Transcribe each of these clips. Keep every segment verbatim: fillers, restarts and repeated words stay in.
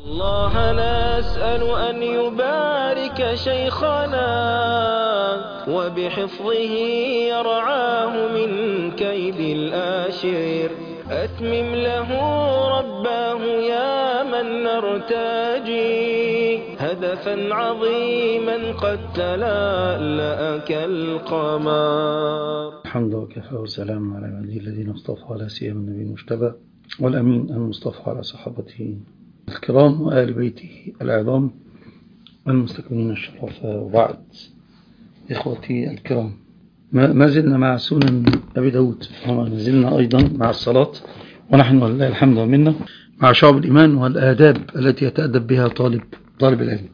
الله نسأل أن يبارك شيخنا وبحفظه يرعاه من كيد الآشر. أتمم له رباه يا من نرتجي هدفا عظيما قد تلألأ كالقمر. الحمد وكفى والسلام على عباده الذين اصطفى على سيما النبي المجتبى والأمين المصطفى على صحابته الكرام وآل بيته العظام المستكملين الشرف. وبعد إخوتي الكرام، ما زلنا مع سنن أبي داود وما زلنا أيضا مع الصلاة، ونحن ولله الحمد والمنة مع شعب الإيمان والآداب التي يتأدب بها طالب طالب العلم.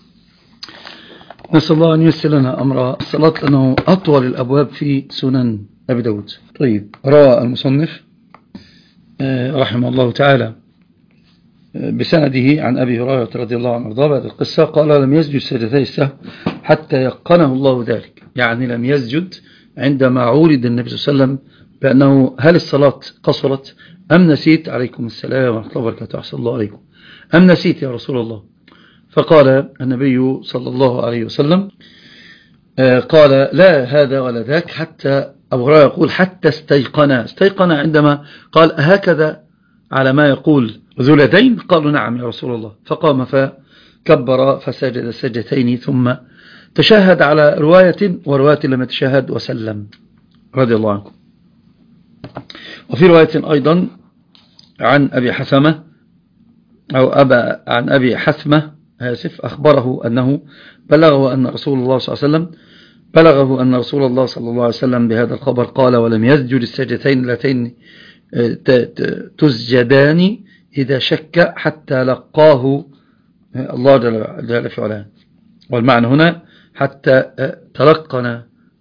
نسأل الله أن ييسر لنا أمر الصلاة لأنه أطول الأبواب في سنن أبي داود. طيب، روى المصنف رحمه الله تعالى بسنده عن أبي هريرة رضي الله عنه وارضاه بعد القصة قال: لم يسجد سجدتي السهو حتى يقنه الله ذلك. يعني لم يسجد عندما عورض النبي صلى الله عليه وسلم بأنه هل الصلاة قصرت أم نسيت؟ عليكم السلام ورحمة الله وبركاته، أحسن الله عليكم. أم نسيت يا رسول الله؟ فقال النبي صلى الله عليه وسلم قال: لا هذا ولا ذاك. حتى أبو هريرة يقول حتى استيقن استيقن عندما قال: هكذا على ما يقول ذو اليدين؟ قالوا: نعم يا رسول الله. فقام فكبر فسجد سجدتين ثم تشهد على رواية، ورواية لم يتشهد وسلم رضي الله عنه. وفي رواية أيضا عن أبي حثمة أو أبا عن أبي حثمة آسف أخبره أنه بلغه أن رسول الله صلى الله عليه وسلم بلغه أن رسول الله صلى الله عليه وسلم بهذا الخبر قال: ولم يسجد السجدتين اللتين تسجدان إذا شك حتى لقاه الله جل في علاه. والمعنى هنا حتى تلقنا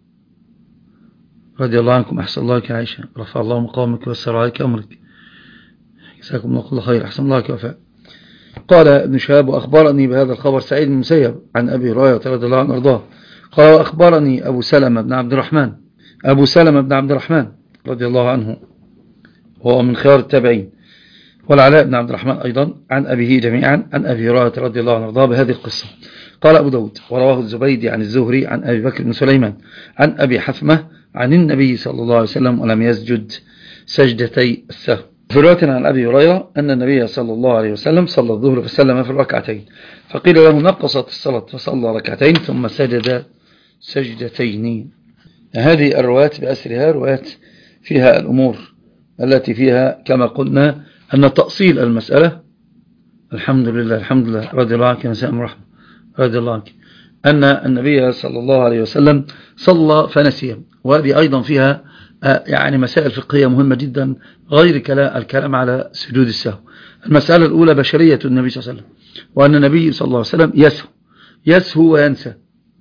رضي الله عنكم. أحسن الله لك عائشة، رفع الله مقامك ويسر عليك أمرك، جزاكم الله كل خير، أحسن الله لك وفاء. قال ابن شهاب: وأخبرني بهذا الخبر سعيد بن المسيب عن أبي هريرة رضي الله عنه وارضاه قال: وأخبرني أبو سلمة بن عبد الرحمن أبو سلمة بن عبد الرحمن رضي الله عنه، هو من خيار التابعين، والعلاء بن عبد الرحمن أيضا عن أبيه جميعا عن أبي هريرة رضي الله عنه وارضاه بهذه القصة. قال أبو داود: ورواه الزبيدي عن الزهري عن أبي بكر بن سليمان عن أبي حثمة عن النبي صلى الله عليه وسلم ولم يسجد سجدتي السهو. في رواية عن أبي هريرة أن النبي صلى الله عليه وسلم صلى الظهر فسلم في الركعتين، فقيل له: نقصت الصلاة، فصلى ركعتين ثم سجد سجدتين. هذه الروايات بأسرها روايات فيها الأمور التي فيها كما قلنا أن تأصيل المسألة. الحمد لله الحمد لله رضي الله عنك يا مساء الرحمة رضي الله عنك أن النبي صلى الله عليه وسلم صلى فنسي. وهذه أيضا فيها يعني مسائل فقهية مهمة جدا غير الكلام على سجود السهو. المسألة الأولى بشرية النبي صلى الله عليه وسلم، وأن النبي صلى الله عليه وسلم يسهو يسهو وينسى،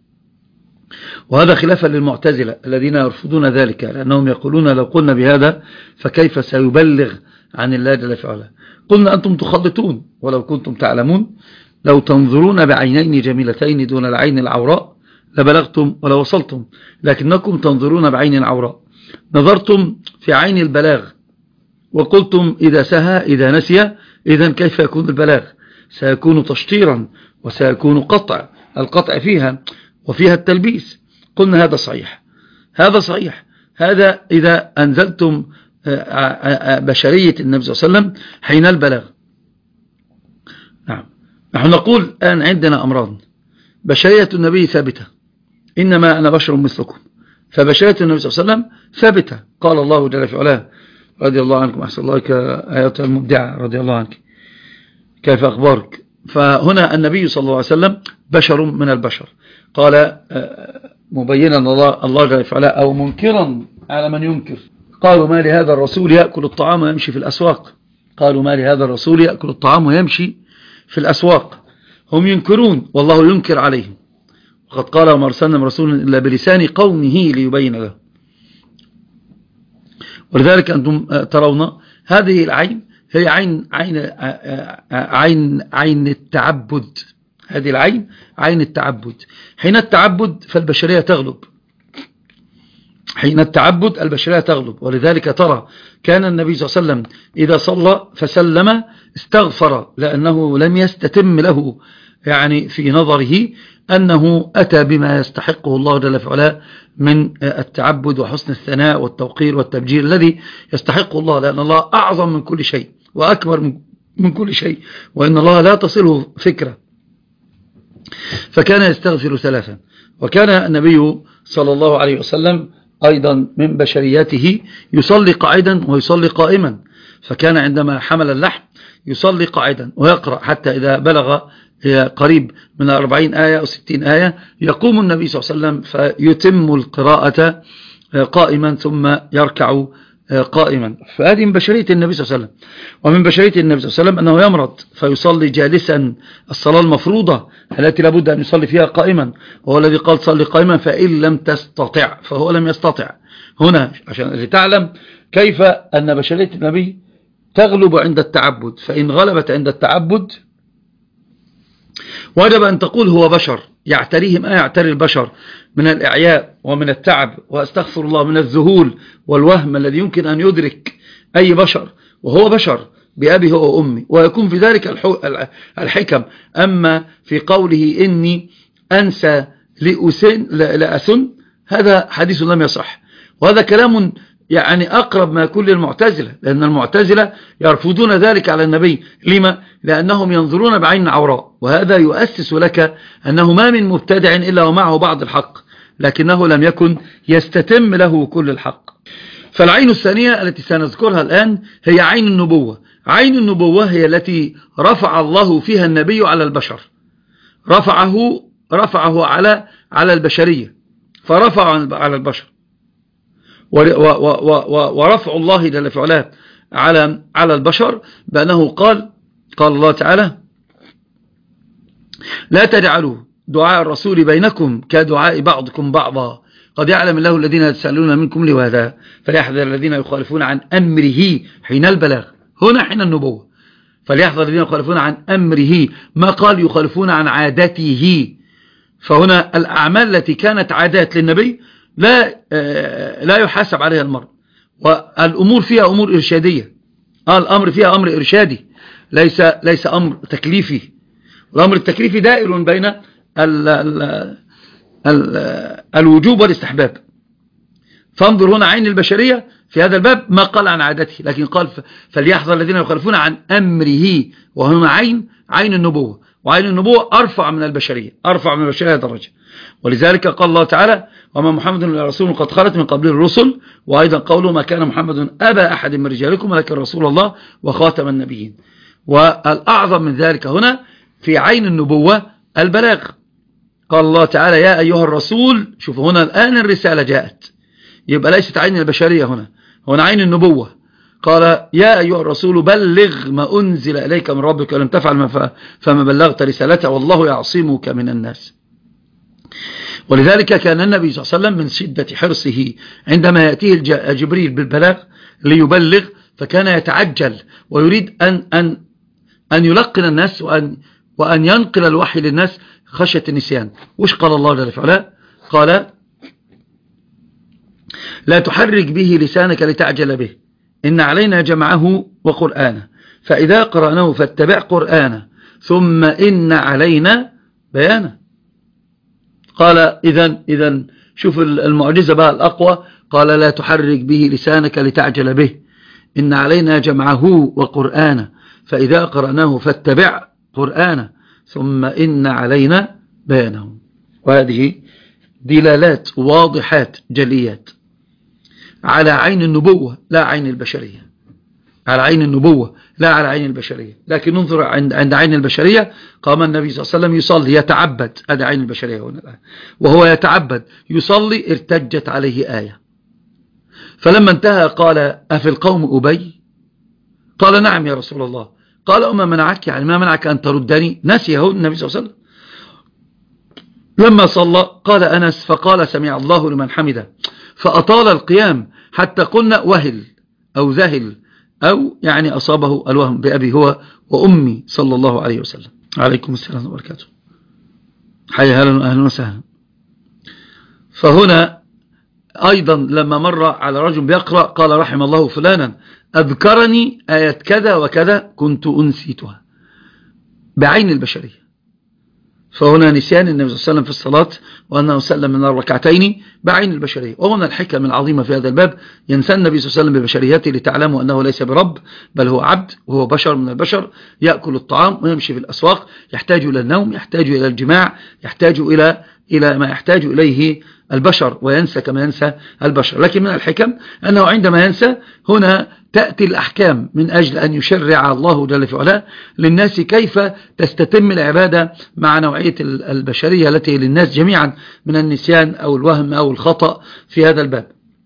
وهذا خلافا للمعتزلة الذين يرفضون ذلك، لأنهم يقولون لو قلنا بهذا فكيف سيبلغ عن الله جل في علاه. قلنا أنتم تخلطون، ولو كنتم تعلمون لو تنظرون بعينين جميلتين دون العين العوراء لبلغتم ولا وصلتم، لكنكم تنظرون بعين العوراء. نظرتم في عين البلاغ وقلتم إذا سهى إذا نسي، إذن كيف يكون البلاغ؟ سيكون تشطيرا وسيكون قطع، القطع فيها وفيها التلبيس. قلنا هذا صحيح هذا صحيح هذا إذا أنزلتم بشرية النبي صلى الله عليه وسلم حين البلاغ. نعم، نحن نقول الآن عندنا أمران: بشرية النبي ثابتة، إنما أنا بشر مثلكم، فبشرية النبي صلى الله عليه وسلم ثابتة. قال الله جل في علاه: رضي الله عنكم، أحسن الله كآيات المبدعة رضي الله عنك، كيف أخبارك؟ فهنا النبي صلى الله عليه وسلم بشر من البشر. قال مبينا الله الله جل في علاه أو منكرا على من ينكر: قالوا ما لهذا الرسول يأكل الطعام ويمشي في الأسواق قالوا ما لهذا الرسول يأكل الطعام ويمشي في الأسواق. هم ينكرون والله ينكر عليهم، وقد قال: وما أرسلنا من رسول إلا بلسان قومه ليبين له. ولذلك أنتم ترون هذه العين هي عين عين عين عين التعبد. هذه العين عين التعبد. حين التعبد فالبشرية تغلب، حين التعبد البشرية تغلب. ولذلك ترى كان النبي صلى الله عليه وسلم إذا صلى فسلم استغفر، لأنه لم يستتم له يعني في نظره أنه أتى بما يستحقه الله جل وعلا من التعبد وحسن الثناء والتوقير والتبجيل الذي يستحقه الله، لأن الله أعظم من كل شيء وأكبر من كل شيء، وإن الله لا تصله فكرة. فكان يستغفر ثلاثا. وكان النبي صلى الله عليه وسلم أيضا من بشرياته يصلي قاعدا ويصلي قائما، فكان عندما حمل اللحم يصلي قاعدا ويقرأ حتى إذا بلغ قريب من أربعين آية أو ستين آية يقوم النبي صلى الله عليه وسلم فيتم القراءة قائما ثم يركع قائما. فهذه من بشرية النبي صلى الله عليه وسلم. ومن بشرية النبي صلى الله عليه وسلم أنه يمرض فيصلي جالسا الصلاة المفروضة التي لابد أن يصلي فيها قائما، وهو الذي قال صلي قائما فإن لم تستطع، فهو لم يستطع هنا عشان لتعلم كيف أن بشرية النبي تغلب عند التعبد. فإن غلبت عند التعبد وجب أن تقول هو بشر يعتريه ما يعتري البشر من الإعياء ومن التعب، وأستغفر الله من الذهول والوهم الذي يمكن أن يدرك أي بشر، وهو بشر بأبي هو وأمي، ويكون في ذلك الحكم. أما في قوله إني أنسى لأسن, لأسن هذا حديث لم يصح، وهذا كلام يعني أقرب ما يكون للمعتزلة، لأن المعتزلة يرفضون ذلك على النبي. لما؟ لأنهم ينظرون بعين عوراء، وهذا يؤسس لك أنه ما من مبتدع إلا ومعه بعض الحق، لكنه لم يكن يستتم له كل الحق. فالعين الثانية التي سنذكرها الآن هي عين النبوة. عين النبوة هي التي رفع الله فيها النبي على البشر، رفعه رفعه على على البشرية، فرفع على البشر. ورفع الله جل وعلا على على البشر بأنه قال قال الله تعالى لا تجعلوا دعاء الرسول بينكم كدعاء بعضكم بعضا قد يعلم الله الذين يتسألون منكم لهذا فليحذر الذين يخالفون عن أمره حين البلاغ. هنا حين النبوة، فليحذر الذين يخالفون عن أمره، ما قال يخالفون عن عادته. فهنا الأعمال التي كانت عادات للنبي لا لا يحاسب عليها المرء، والأمور فيها أمور إرشادية. الأمر فيها أمر إرشادي ليس ليس أمر تكليفي. الأمر التكليفي دائر بين ال ال ال الوجوب والاستحباب. فانظر هنا عين البشرية في هذا الباب ما قال عن عادته، لكن قال فليحذر الذين يخالفون عن أمره، وهنا عين عين النبوة. وعين النبوة أرفع من البشرية، أرفع من البشرية درجة. ولذلك قال الله تعالى وما محمد إلا رسول قد خلت من قبله الرسل. وأيضا قوله ما كان محمد أبا أحد من رجالكم ولكن رسول الله وخاتم النبيين. والأعظم من ذلك هنا في عين النبوة البلاغ. قال الله تعالى يا أيها الرسول، شوفوا هنا الآن الرسالة جاءت، يبقى ليست عين البشرية هنا، هنا عين النبوة. قال يا أيها الرسول بلغ ما أنزل إليك من ربك ولم تفعل فما بلغت رسالته والله يعصمك من الناس. ولذلك كان النبي صلى الله عليه وسلم من شدة حرصه عندما يأتيه جبريل بالبلاغ ليبلغ، فكان يتعجل ويريد أن, أن, أن يلقن الناس وأن, وأن ينقل الوحي للناس خشية النسيان. وش قال الله جل وعلا؟ قال لا تحرك به لسانك لتعجل به إن علينا جمعه وقرآنه فإذا قرأناه فاتبع قرآنه ثم إن علينا بيانه. قال إذن إذن شوف المعجزة بقى الأقوى، قال لا تحرك به لسانك لتعجل به إن علينا جمعه وقرآنه فإذا قرأناه فاتبع قرآنه ثم إن علينا بيانه. وهذه دلالات واضحات جليات على عين النبوة لا عين البشرية، على عين النبوة لا على عين البشرية. لكن ننظر عند, عند عين البشرية قام النبي صلى الله عليه وسلم يصلي يتعبد، هذا عين البشرية هنا الآن، وهو يتعبد يصلي ارتجت عليه آية. فلما انتهى قال أفي القوم أبي؟ قال نعم يا رسول الله. قال أما منعك، يعني ما منعك أن تردني؟ نسيه النبي صلى الله عليه وسلم. لما صلى قال أنس فقال سمع الله لمن حمده، فأطال القيام حتى قلنا وهل أو ذهل أو يعني أصابه الوهم بأبي هو وأمي صلى الله عليه وسلم. عليكم السلام وبركاته. حي هلا أهلا وسهلا. فهنا أيضا لما مر على رجل بيقرأ قال رحم الله فلانا أذكرني آية كذا وكذا كنت أنسيتها بعين البشرية. فهنا نسيان النبي صلى الله عليه وسلم في الصلاة وأنه سلم من الركعتين بعين البشرية. وهنا الحكم العظيمة في هذا الباب، ينسى النبي صلى الله عليه وسلم ببشريته لتعلموا أنه ليس برب بل هو عبد، وهو بشر من البشر، يأكل الطعام ويمشي في الأسواق، يحتاج إلى النوم، يحتاج إلى الجماع، يحتاج إلى إلى ما يحتاج إليه البشر، وينسى كما ينسى البشر. لكن من الحكم أنه عندما ينسى هنا تأتي الأحكام من أجل أن يشرع الله جل في علاه للناس كيف تستتم العبادة مع نوعية البشرية التي للناس جميعا من النسيان أو الوهم أو الخطأ في هذا الباب.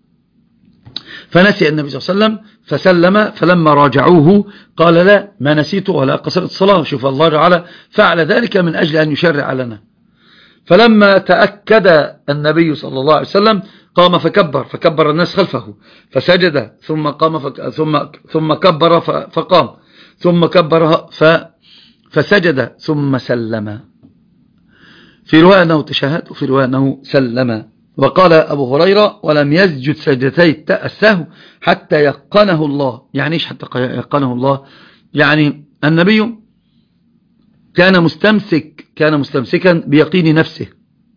فنسي النبي صلى الله عليه وسلم فسلم، فلما راجعوه قال لا ما نسيته ولا قصرت الصلاة. شوف الله تعالى فعل ذلك من أجل أن يشرع لنا. فلما تأكد النبي صلى الله عليه وسلم قام فكبر فكبر الناس خلفه، فسجد ثم قام فك ثم ثم كبر فقام ثم كبر ف فسجد ثم سلم. في رواية أنه تشهد وفي رواية أنه سلم. وقال أبو هريرة ولم يسجد سجدتي السهو حتى يقنه الله. يعني إيش حتى يقنه الله؟ يعني النبي كان مستمسك كان مستمسكا بيقين نفسه،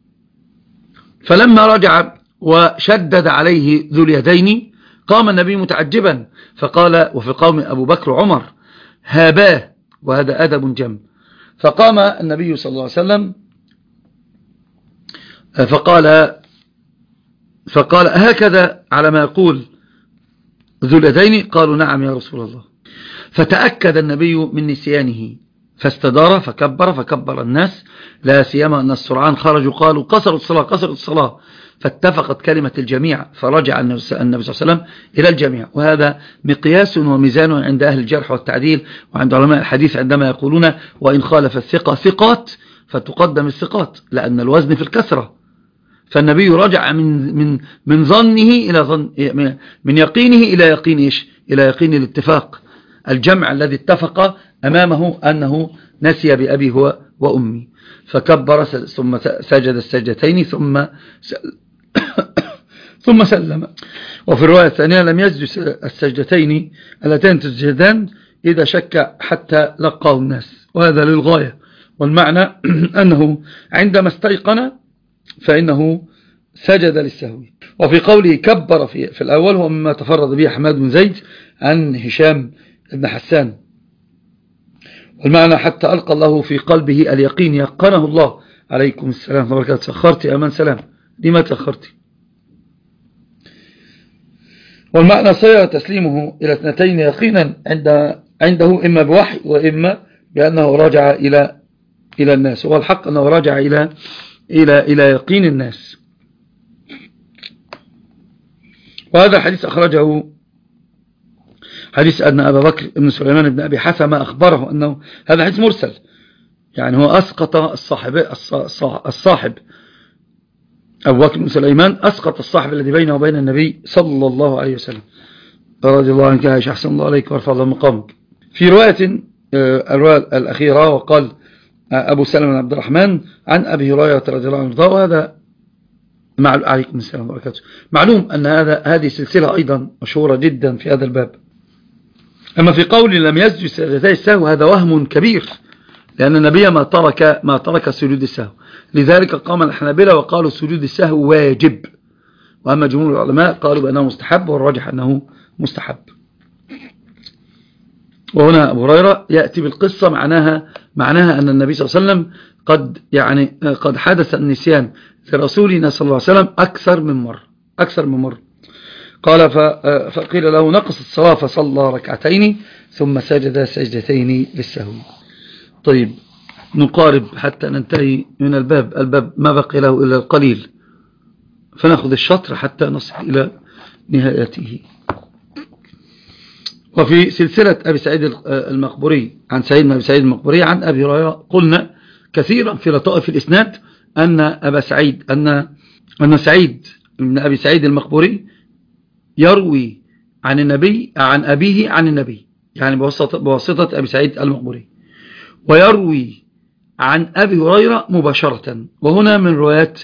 فلما رجع وشدد عليه ذو اليدين قام النبي متعجبا فقال، وفي قوم أبو بكر وعمر هاباه، وهذا أدب جم. فقام النبي صلى الله عليه وسلم فقال فقال هكذا على ما يقول ذو اليدين؟ قالوا نعم يا رسول الله. فتأكد النبي من نسيانه فاستدار فكبر فكبر الناس، لا سيما أن السرعان خرجوا قالوا قصروا الصلاة قصروا الصلاة، فاتفقت كلمة الجميع فرجع النبي صلى الله عليه وسلم إلى الجميع. وهذا مقياس وميزان عند أهل الجرح والتعديل وعند علماء الحديث عندما يقولون وإن خالف الثقة ثقات فتقدم الثقات، لأن الوزن في الكثرة. فالنبي رجع من من من ظنه إلى ظن من يقينه إلى يقين إيش؟ إلى يقين الاتفاق، الجمع الذي اتفق أمامه أنه نسي بأبي هو وأمي. فكبر ثم سجد السجدتين ثم ثم سلم. وفي الرواية الثانية لم يسجد السجدتين اللتين تسجدان إذا شك حتى لقاه الناس، وهذا للغاية. والمعنى أنه عندما استيقن فإنه سجد للسهو. وفي قوله كبر في, في الأول هو مما تفرد به حماد بن زيد عن هشام بن حسان، والمعنى حتى ألقى الله في قلبه اليقين يقنه الله. عليكم السلام وبركاته. تأخرت يا أمان سلام، لما تأخرت؟ والمعنى صير تسليمه إلى اثنتين يقينا عند عنده إما بوحي وإما بأنه رجع إلى إلى الناس. هو الحق أنه رجع إلى إلى إلى يقين الناس. وهذا حديث أخرجه حديث أن أبا بكر بن سليمان بن أبي حثمة أخبره أنه هذا حديث مرسل، يعني هو أسقط الصاحب الصاحب أبو بكر بن سليمان أسقط الصاحب الذي بينه وبين النبي صلى الله عليه وسلم رضي الله عنك عائشة أحسن الله عليك وارفع الله مقامك. في رواية الرواية الأخيرة وقال أبو سلمة بن عبد الرحمن عن أبي هريرة رضي الله عنه، وهذا عليكم السلام وبركاته. معلوم أن هذا هذه سلسلة أيضا مشهورة جدا في هذا الباب. أما في قول لم يسجد سجدتي السهو هذا وهم كبير، لأن النبي ما ترك ما ترك سجود السهو، لذلك قام الحنابلة وقالوا سجود السهو واجب، وأما جمهور العلماء قالوا بأنه مستحب، والراجح أنه مستحب. وهنا أبو هريرة يأتي بالقصة معناها معناها أن النبي صلى الله عليه وسلم قد يعني قد حدث النسيان لرسولنا صلى الله عليه وسلم أكثر من مرة أكثر من مرة قال فقيل له نقص الصلاة فصلى ركعتين ثم سجد سجدتين للسهو. طيب نقارب حتى ننتهي من الباب الباب ما بقي له إلا القليل، فنأخذ الشطر حتى نصل إلى نهايته. وفي سلسلة أبي سعيد المقبوري عن سعيد بن أبي سعيد المقبوري عن أبي هريرة قلنا كثيرا في لطائف الإسناد أن أبا سعيد أن أن سعيد بن أبي سعيد المقبوري يروي عن النبي عن أبيه عن النبي، يعني بواسطة, بواسطة أبي سعيد المقبوري، ويروي عن أبي هريرة مباشرة. وهنا من روايات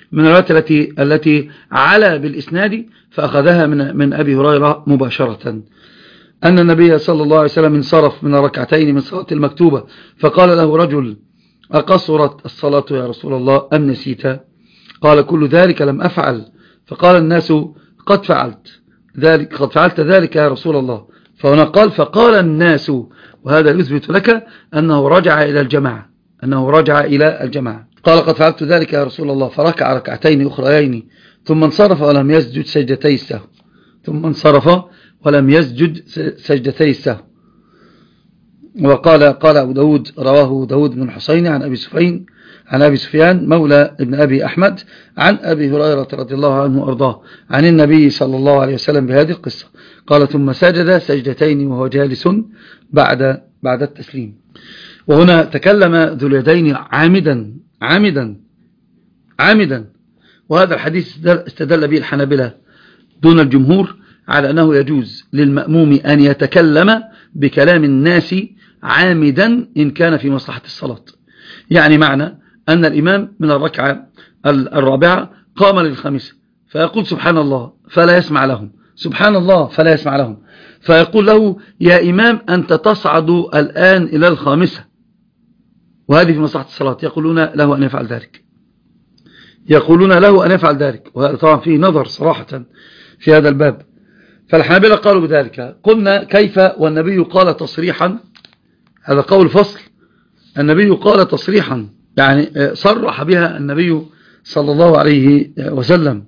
من الروايات التي التي على بالإسناد فأخذها من من أبي هريرة مباشرة أن النبي صلى الله عليه وسلم انصرف من ركعتين من صلاة المكتوبة فقال له رجل: أقصرت الصلاة يا رسول الله أم نسيت؟ قال: كل ذلك لم أفعل. فقال الناس: قد فعلت ذلك قد فعلت ذلك يا رسول الله. فهنا قال: فقال الناس، وهذا يثبت لك أنه رجع إلى الجماعة أنه رجع إلى الجماعة قال: قد فعلت ذلك يا رسول الله. فركع ركعتين أخريين ثم انصرف ولم يسجد سجدتي السهو ثم انصرف ولم يسجد سجدتي السهو. وقال قال أبو داود رواه داود بن الحسين عن أبي سفيان عن أبي سفيان مولى ابن أبي أحمد عن أبي هريرة رضي الله عنه وأرضاه عن النبي صلى الله عليه وسلم بهذه القصة. قال: ثم سجد سجدتين وهو جالس بعد بعد التسليم. وهنا تكلم ذو اليدين عامدا عامدا عامدا وهذا الحديث استدل به الحنابلة دون الجمهور على أنه يجوز للمأموم أن يتكلم بكلام الناس عامدا إن كان في مصلحة الصلاة. يعني معنى أن الإمام من الركعة الرابعة قام للخامسة فيقول سبحان الله فلا يسمع لهم، سبحان الله فلا يسمع لهم، فيقول له: يا إمام أنت تصعد الآن إلى الخامسة، وهذه في مصلحة الصلاة. يقولون له أن يفعل ذلك يقولون له أن يفعل ذلك وهذا طبعا فيه نظر صراحة في هذا الباب. فالحنابلة قالوا بذلك. قلنا: كيف والنبي قال تصريحا؟ هذا قول فصل. النبي قال تصريحا يعني صرح بها النبي صلى الله عليه وسلم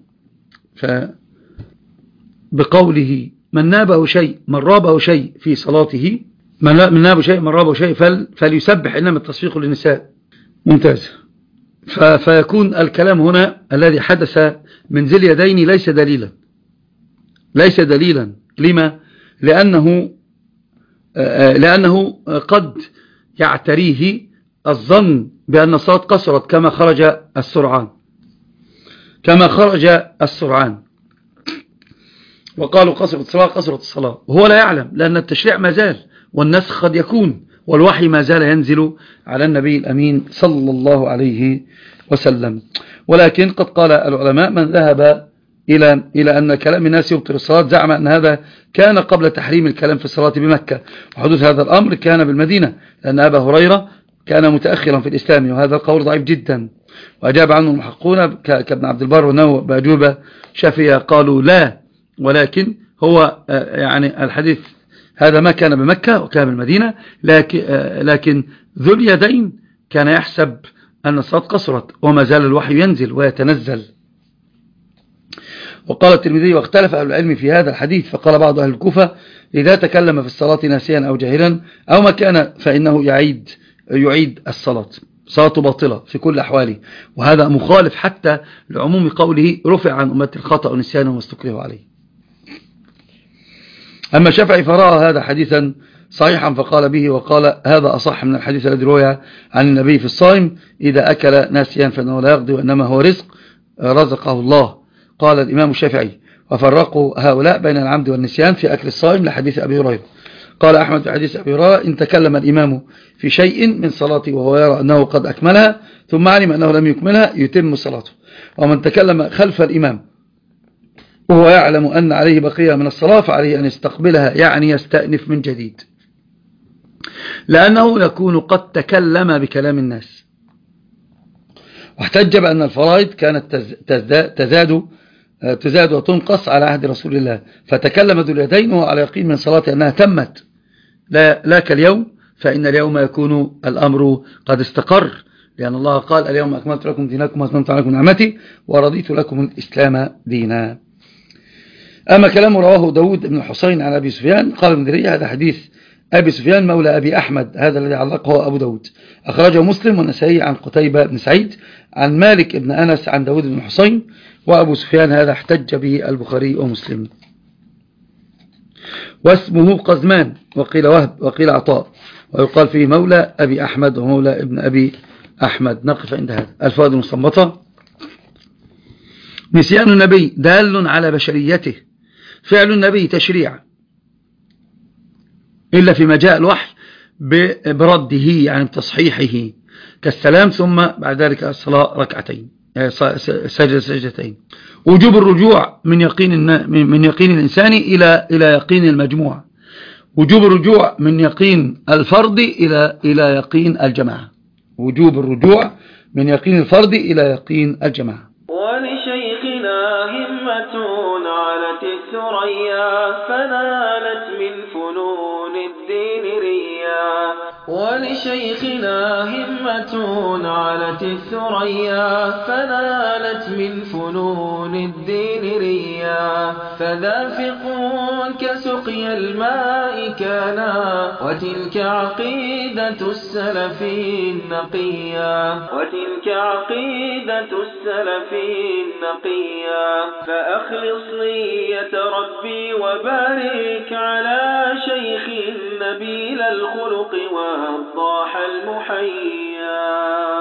بقوله: من نابه شيء من رابه شيء في صلاته من نابه شيء من رابه شيء فليسبح، إنما التصفيق للنساء. ممتاز. فيكون الكلام هنا الذي حدث من ذي اليدين ليس دليلا ليس دليلا لما؟ لأنه لأنه قد يعتريه الظن بأن الصلاة قصرت كما خرج السرعان كما خرج السرعان وقالوا قصرت الصلاة قصرت الصلاة، وهو لا يعلم لأن التشريع ما زال والنسخ قد يكون والوحي ما زال ينزل على النبي الأمين صلى الله عليه وسلم. ولكن قد قال العلماء: من ذهب إلى إلى أن كلام الناس يبطل الصلاة زعم أن هذا كان قبل تحريم الكلام في الصلاة بمكة، وحدوث هذا الأمر كان بالمدينة لأن أبا هريرة كان متأخرا في الإسلام، وهذا القول ضعيف جدا. وأجاب عنه المحققون كابن عبد البر ونوى بأجوبة شافية قالوا لا، ولكن هو يعني الحديث هذا ما كان بمكة وكان بالمدينة، لكن, لكن ذو اليدين كان يحسب أن الصلاة قصرت وما زال الوحي ينزل ويتنزل. وقال الترمذي: واختلف أهل العلم في هذا الحديث، فقال بعض أهل الكوفة: إذا تكلم في الصلاة ناسيا أو جاهلا أو ما كان فإنه يعيد يعيد الصلاة، صلاته باطلة في كل أحواله. وهذا مخالف حتى لعموم قوله: رفع عن أمة الخطأ ونسيان وما استكرهوا عليه. أما الشافعي فرأى هذا حديثا صحيحا فقال به، وقال: هذا أصح من الحديث الذي روى عن النبي في الصائم: إذا أكل ناسيا فإنه لا يقضي وإنما هو رزق رزقه الله. قال الإمام الشافعي: وفرقوا هؤلاء بين العمد والنسيان في أكل الصائم لحديث أبي هريرة. قال أحمد في حديث أبي هريرة: إن تكلم الإمام في شيء من صلاته وهو يرى أنه قد أكملها ثم علم أنه لم يكملها يتم صلاته. ومن تكلم خلف الإمام وهو يعلم أن عليه بقية من الصلاة فعليه أن يستقبلها، يعني يستأنف من جديد، لأنه يكون قد تكلم بكلام الناس. واحتج بأن الفرائض كانت تزداد تزاد وتنقص على عهد رسول الله، فتكلم ذو اليدين وهو على يقين من صلاته أنها تمت، لا, لا كاليوم، فإن اليوم يكون الأمر قد استقر، لأن الله قال: اليوم أكملت لكم دينكم وأتممت عليكم نعمتي ورضيت لكم الإسلام دينا. أما كلام رواه داود بن الحسين عن أبي سفيان قال ابن درية: هذا حديث أبي سفيان مولى أبي أحمد، هذا الذي علقه أبو داود، أخرجه مسلم والنسائي عن قتيبة بن سعيد عن مالك بن أنس عن داود بن الحسين، وأبو سفيان هذا احتج به البخاري ومسلم. واسمه قزمان، وقيل وهب، وقيل عطاء، ويقال فيه مولى أبي أحمد ومولى ابن أبي أحمد. نقف عند هذا. الفوائد المستنبطة: نسيان النبي دال على بشريته، فعل النبي تشريع إلا فيما جاء الوحي برده يعني بتصحيحه، كالسلام ثم بعد ذلك الصلاة ركعتين. سجد سجدتين. وجوب الرجوع من يقين من يقين الإنسان إلى إلى يقين المجموعة. وجوب الرجوع من يقين الفرد إلى إلى يقين الجماعة. وجوب الرجوع من يقين الفرد إلى يقين الجماعة. ولشيخنا همة علت الثريا فنالت من فنون الدين ريا. ولشيخنا همة علت الثريا فنالت من فنون الدين ريا. فذافق كسقي الماء كانا وتلك عقيدة السلف النقيا. وتلك عقيدة السلف النقيا. فأخلص نية ربي وبارك على شيخ نبيل الخلق وضاح المحيا.